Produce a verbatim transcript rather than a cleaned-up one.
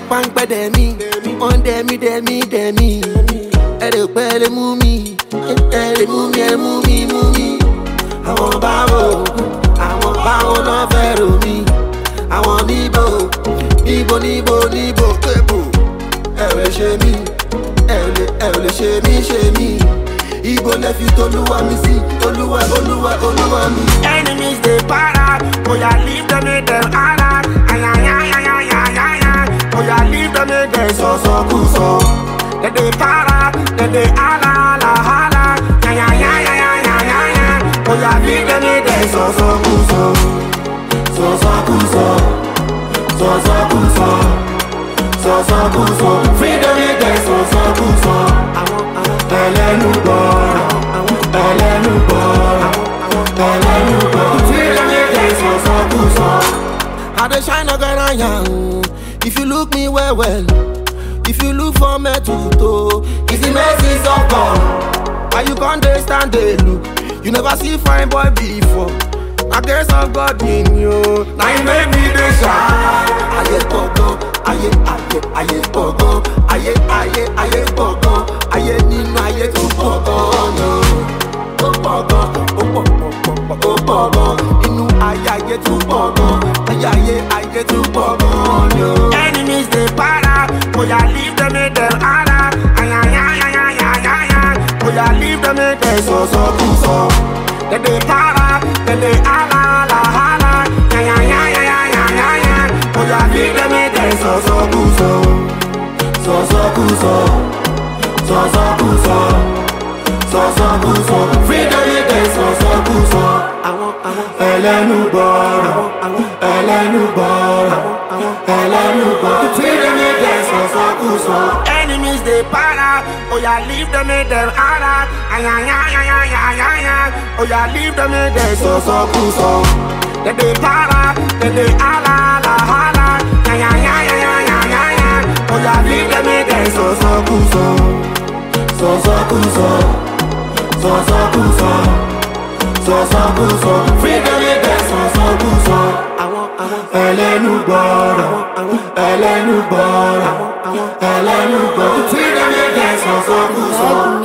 páńpẹ́ dẹ̀mí, wọ́n dẹ̀mí dẹ̀mí dẹ̀mí. Ẹ lè pẹ́ lè mú mi, ẹ lè mú mi, ẹ mú mi mú mi. Àwọn báwo, àwọn báwo náà fẹ́ rò mí. Àwọn níbo, níbo níbo níbo kébù. Ẹ ò lè ṣe mí, ẹ ò lè ẹ ò lè ṣe mí ṣe mí. Ibo lẹ fi tolúwa mi sí, olúwa olúwa olúwa mi. Enemies dey para, oya leave them make them holla. Ayayayayayaya, oya leave them make them Sọ̀sọ̀kúsọ. They dey para, they dey holla holla holla. Ayayayayayaya, oya leave them make them Sọ̀sọ̀kúsọ. Sọ̀sọ̀kúsọ. Sọ̀sọ̀kúsọ. Sọ̀sọ̀kúsọ. Freedom yẹn dẹ̀ sọ̀sọ̀kúsọ. Ẹlẹ́nu gbọ́rọ̀. Ẹlẹ́nu gbọ́rọ̀. Ẹlẹ́nu gbọ́rọ̀. Freedom yẹn dẹ̀ sọ̀sọ̀kúsọ. I dey shine ọ̀gàrà yàn. If you look me well well, if you look for me to toe, it's the mercies of God. Why you can't dey stand dey look? You never see fine boy before. Na grace of God in you. Now you make me dey shine. Ayé gbọ̀ngàn, ayé ayé ayé gbọ̀ngàn, ayé ayé ayé gbọ̀ngàn, ayé nínú ayé tó gbọ̀ngàn ni. Ó gbọ̀ngàn, ó pọ̀ pọ̀ pọ̀ ó gbọ̀ngàn, inú ayé ayé tó gbọ̀ngàn, ayé ayé ayé tó gbọ̀ngàn ni. Enemies dey para, oya leave them make them holla. Ayayayayayaya, oya leave them make them Sọ̀sọ̀kúsọ. They dey para, they dey holla holla holla. Ayayayayayaya, oya leave them make them Sọ̀sọ̀kúsọ. Sọ̀sọ̀kúsọ. Sọ̀sọ̀kúsọ. Sọ̀sọ̀kúsọ. Freedom yẹn dẹ̀ sọ̀sọ̀kúsọ. Ẹlẹ́nu gbọ́rọ̀. Ẹlẹ́nu gbọ́rọ̀. Ẹlẹ́nu gbọ́rọ̀. Freedom yẹn dẹ̀ sọ̀sọ̀kúsọ. Enemies dey para, oya leave them make them holla. Ayayayayayaya, oya leave them make them Sọ̀sọ̀kúsọ. They dey para, they dey holla holla holla. Ayayayayayaya, oya leave them make them Sọ̀sọ̀kúsọ. Sọ̀sọ̀kúsọ. Sọ̀sọ̀kúsọ. Sọ̀sọ̀kúsọ. Freedom yẹn dẹ̀ sọ̀sọ̀kúsọ. Ẹlẹ́nu gbọ́rọ̀. Ẹlẹ́nu gbọ́rọ̀. Ẹlẹ́nu gbọ́rọ̀. Freedom yẹn dẹ̀ sọ̀sọ̀kúsọ.